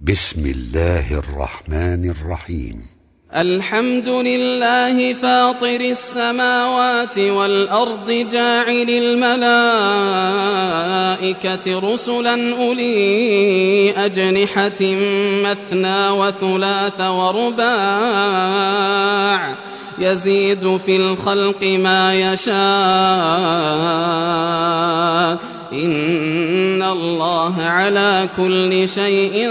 بسم الله الرحمن الرحيم. الحمد لله فاطر السماوات والأرض جاعل الملائكة رسلا أولي أجنحة مثنى وثلاث ورباع يزيد في الخلق ما يشاء إن الله على كل شيء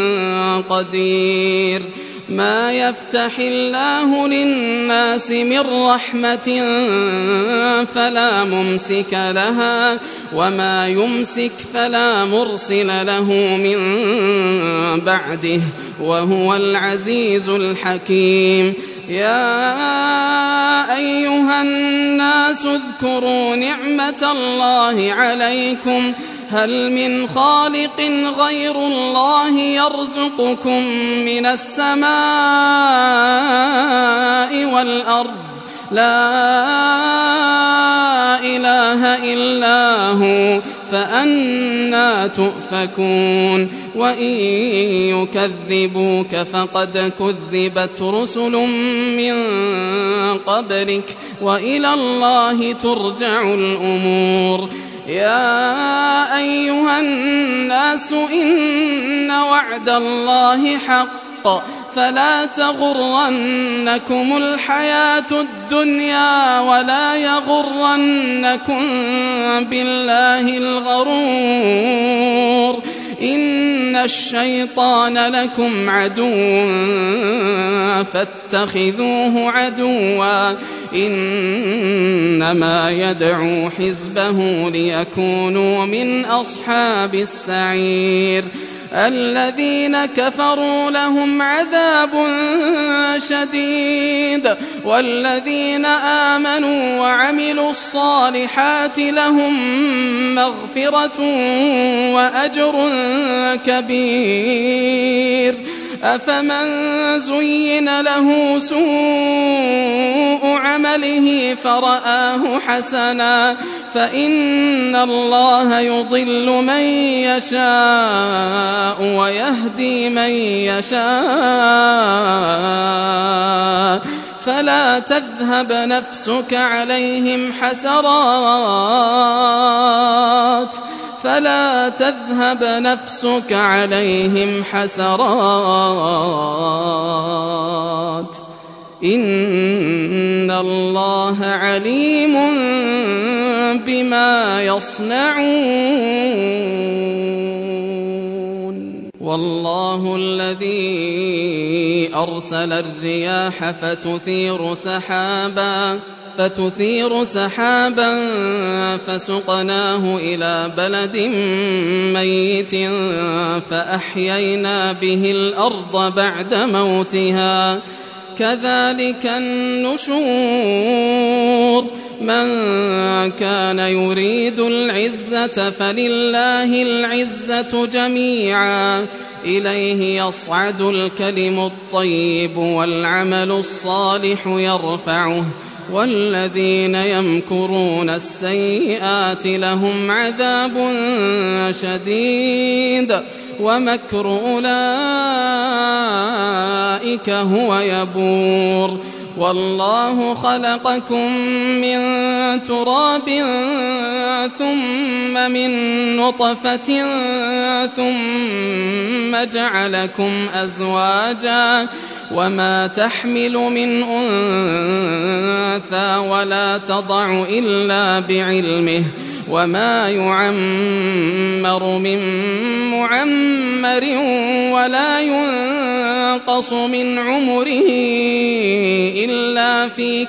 قدير. ما يفتح الله للناس من رحمة فلا ممسك لها وما يمسك فلا مرسل له من بعده وهو العزيز الحكيم. يا أيها الناس اذكروا نعمة الله عليكم هل من خالق غير الله يرزقكم من السماء والأرض لا إله إلا هو فأنى تؤفكون. وإن يكذبوك فقد كذبت رسل من قبلك وإلى الله ترجع الأمور. يا أيها الناس إن وعد الله حق فلا تغرنكم الحياة الدنيا ولا يغرنكم بالله الغرور. إن الشيطان لكم عدو فاتخذوه عدوا إنما يدعو حزبه ليكونوا من أصحاب السعير. الذين كفروا لهم عذاب شديد والذين آمنوا وعملوا الصالحات لهم مغفرة وأجر كبير. أفمن زين له سوء عمله فرآه حسنا فإن الله يضل من يشاء ويهدي من يشاء فلا تذهب نفسك عليهم حسرات إن الله عليم بما يصنعون. والله الذي أرسل الرياح فتثير سحابا فسقناه إلى بلد ميت فأحيينا به الأرض بعد موتها كذلك النشور. من كان يريد العزة فلله العزة جميعا إليه يصعد الكلم الطيب والعمل الصالح يرفعه والذين يمكرون السيئات لهم عذاب شديد ومكر أولئك هو يبور. والله خلقكم من تراب ثم من نطفة ثم جعلكم أزواجا وما تحمل من أنثى ولا تضع إلا بعلمه وما يعمر من معمر ولا ينقص من عمره إلا في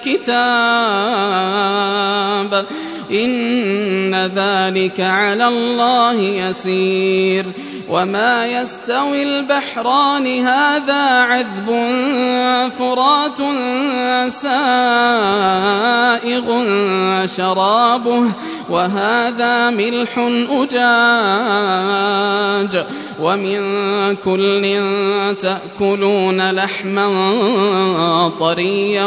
كتاب إن ذلك على الله يسير. وما يستوي البحران هذا عذب فرات سائغ شرابه وهذا ملح أجاج ومن كل تأكلون لحما طريا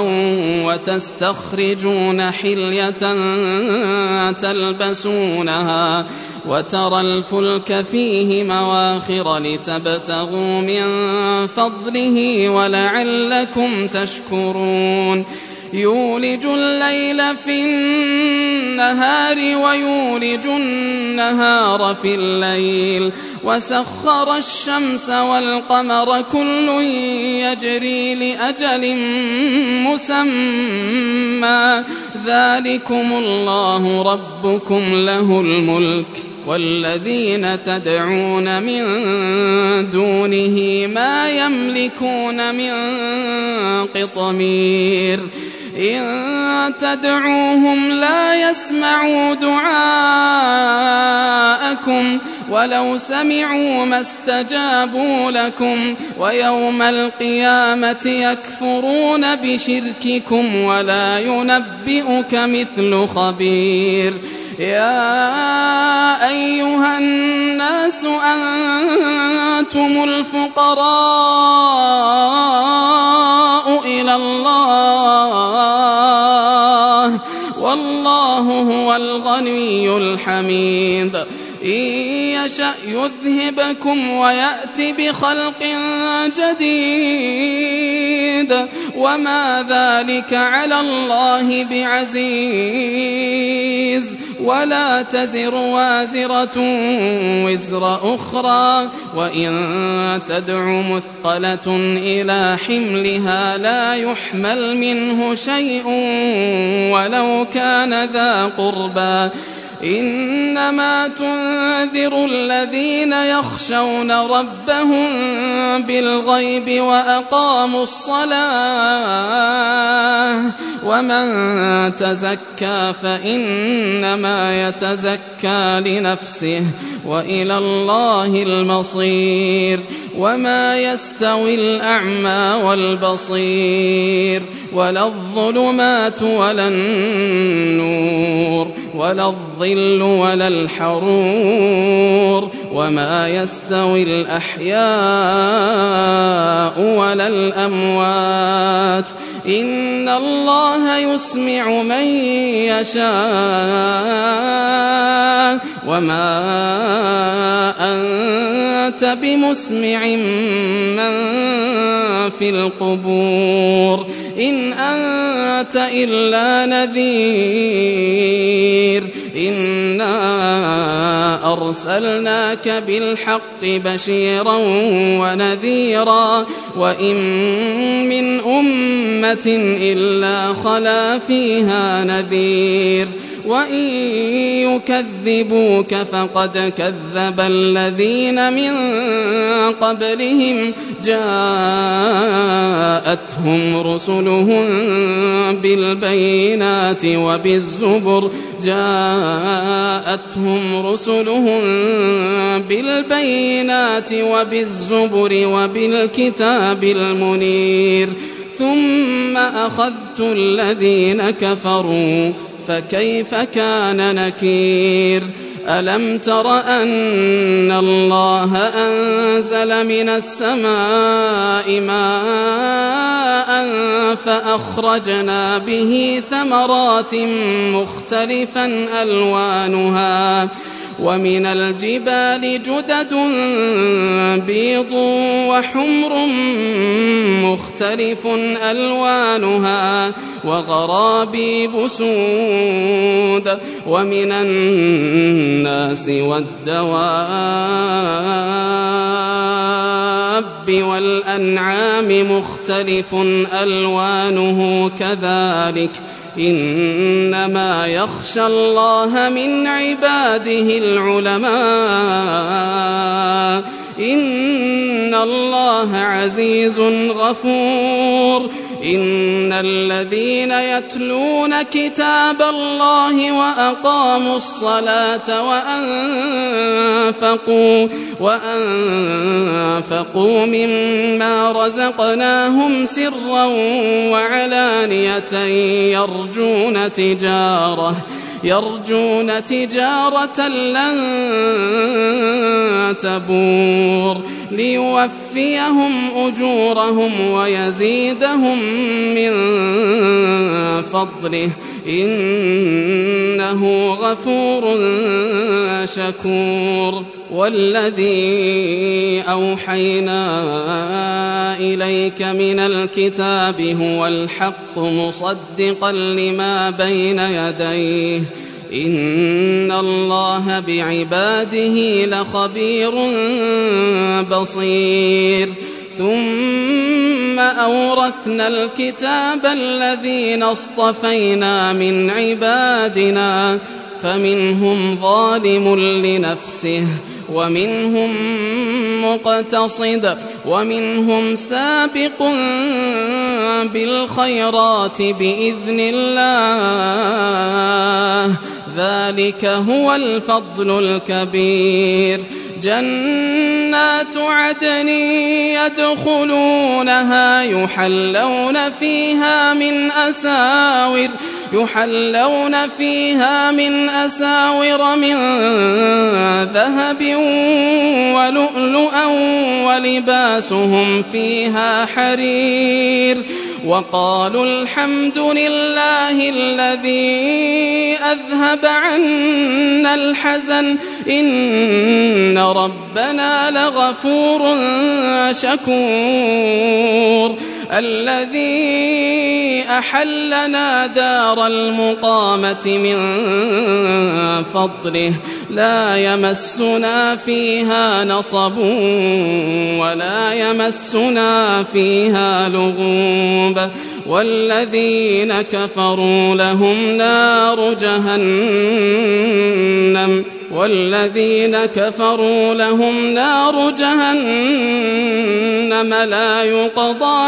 وتستخرجون حلية تلبسونها وترى الفلك فيه مواخر لتبتغوا من فضله ولعلكم تشكرون يولج الليل في النهار ويولج النهار في الليل وسخر الشمس والقمر كل يجري لأجل مسمى ذلكم الله ربكم له الملك والذين تدعون من دونه ما يملكون من قطمير إن تدعوهم لا يسمعوا دعاءكم ولو سمعوا ما استجابوا لكم ويوم القيامة يكفرون بشرككم ولا ينبئك مثل خبير يا أيها الناس أنتم الفقراء إلى الله والله هو الغني الحميد إن يشأ يذهبكم ويأتي بخلق جديد وما ذلك على الله بعزيز ولا تزر وازرة وزر أخرى وإن تدع مثقلة إلى حملها لا يحمل منه شيء ولو كان ذا قربى إنما تنذر الذين يخشون ربهم بالغيب وأقاموا الصلاة ومن تزكى فإنما يتزكى لنفسه وإلى الله المصير وما يستوي الأعمى والبصير ولا الظلمات ولا النور ولا الظل ولا الحرور وما يستوي الأحياء ولا الأموات إن الله يسمع من يشاء وما أنت بمسمع من في القبور إن أنت إلا نذير إنا أرسلناك بالحق بشيرا ونذيرا وإن من أمة إلا خلا فيها نذير وإن يكذبوك فقد كذب الذين من قبلهم جاءتهم رسلهم بالبينات وبالزبر وبالكتاب المنير ثم أخذت الذين كفروا فكيف كان نكير ألم تر أن الله أنزل من السماء ماء فأخرجنا به ثمرات مختلفا ألوانها ومن الجبال جدد بيض وحمر مختلف ألوانها وغرابيب سود ومن الناس والدواب والأنعام مختلف ألوانه كذلك إنما يخشى الله من عباده العلماء إن الله عزيز غفور إن الذين يتلون كتاب الله وأقاموا الصلاة وأنفقوا مما رزقناهم سرا وعلانية يرجون تجارة لن تبور ليوفيهم أجورهم ويزيدهم من فضله إنه غفور شكور. والذي أوحينا إليك من الكتاب هو الحق مصدقا لما بين يديه إن الله بعباده لخبير بصير. ثم أورثنا الكتاب الذين اصطفينا من عبادنا فمنهم ظالم لنفسه ومنهم مقتصد ومنهم سابق بالخيرات بإذن الله ذلك هو الفضل الكبير. جنات عدن يدخلونها يحلون فيها من أساور من ذهب ولؤلؤا ولباسهم فيها حرير. وقالوا الحمد لله الذي أذهب عنا الحزن إن ربنا لغفور شكور. الذي أحلنا دار المقامة من فضله لا يمسنا فيها نصب ولا يمسنا فيها لغوب. والذين كفروا لهم نار جهنم لا يقضى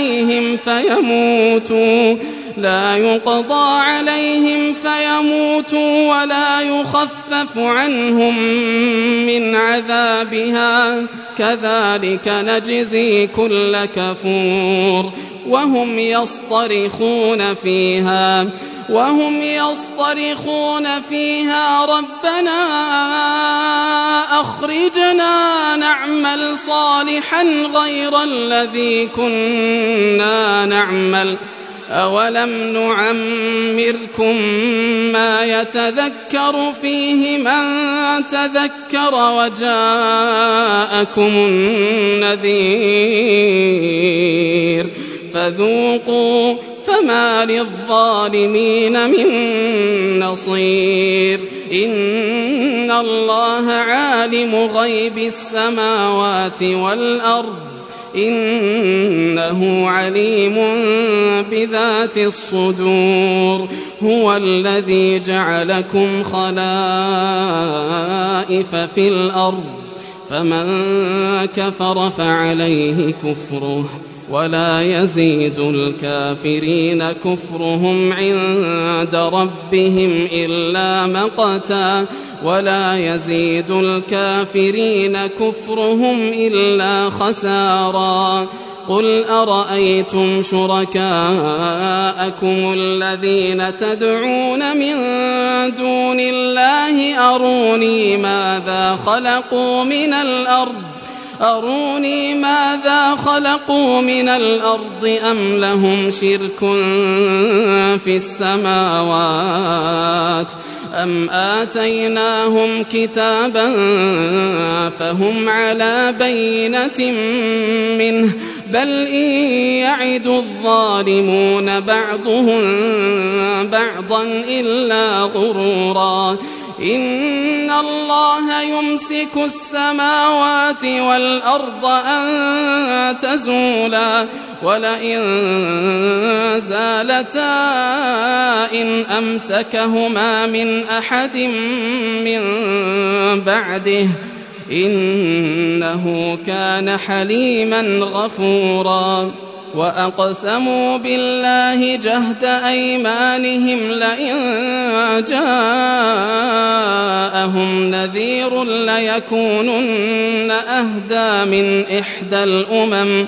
عليهم فيموتوا ولا يخفف عنهم من عذابها كذلك نجزي كل كفور. وهم يصطرخون فيها ربنا أخرجنا نعمل صالحا غير الذي كنا نعمل أولم نعمركم ما يتذكر فيه من تذكر وجاءكم النذير فذوقوا فما للظالمين من نصير. إن الله عالم غيب السماوات والأرض إنه عليم بذات الصدور. هو الذي جعلكم خلائف في الأرض فمن كفر فعليه كفره ولا يزيد الكافرين كفرهم عند ربهم إلا مقتا ولا يزيد الكافرين كفرهم إلا خسارا. قل أرأيتم شركاءكم الذين تدعون من دون الله أروني ماذا خلقوا من الأرض أم لهم شرك في السماوات أم آتيناهم كتابا فهم على بينة منه بل إن يعد الظالمون بعضهم بعضا إلا غرورا. إن الله يمسك السماوات والأرض أن تزولا ولئن زالتا إن أمسكهما من أحد من بعده إنه كان حليما غفورا. وأقسموا بالله جهد أيمانهم لئن جاءهم نذير ليكونن أهدى من إحدى الأمم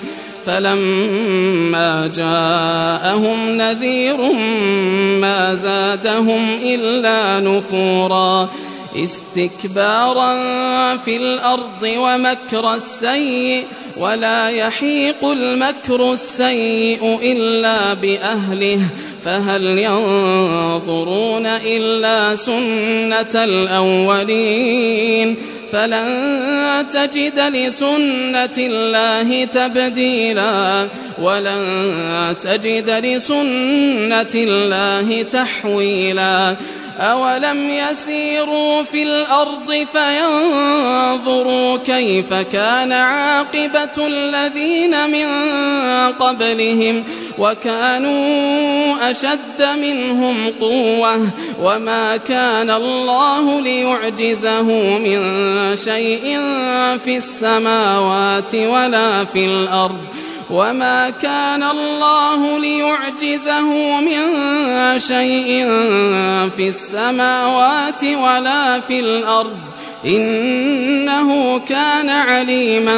فلما جاءهم نذير ما زادهم إلا نفورا. استكبارا في الأرض ومكر السيء ولا يحيق المكر السيء إلا بأهله فهل ينظرون إلا سنة الأولين فلن تجد لسنة الله تبديلا ولن تجد لسنة الله تحويلا أولم يسيروا في الأرض فينظروا كيف كان عاقبة الذين من قبلهم وكانوا أشد منهم قوة وما كان الله ليعجزه من شيء في السماوات ولا في الأرض وما كان الله ليعجزه من شيء في السماوات ولا في الأرض إنه كان عليما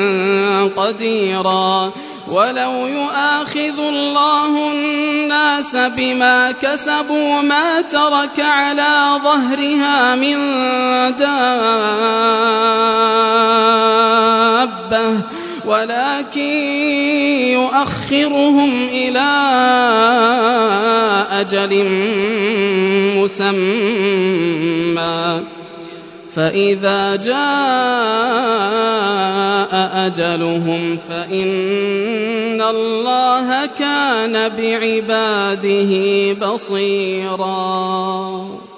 قديرا ولو يؤاخذ الله الناس بما كسبوا ما ترك على ظهرها من دابة ولكن يؤخرهم إلى أجل مسمى فإذا جاء أجلهم فإن الله كان بعباده بصيرا.